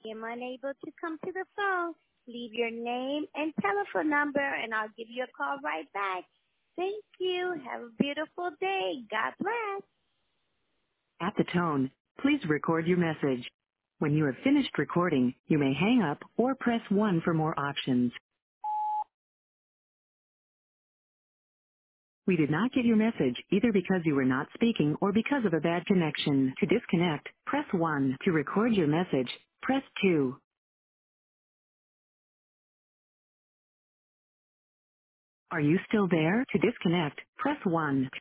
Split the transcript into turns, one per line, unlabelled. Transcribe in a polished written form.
am unable to come to the phone, leave your name and telephone number, and I'll give you a call right back. Thank you. Have a beautiful day. God bless. At the tone, please record your message. When you have finished recording, you may hang up or press 1 for more options. We did not get your message either because you were not speaking or because of a bad connection. To disconnect, press 1. To record your message, press 2. Are you still there? To disconnect, press 1.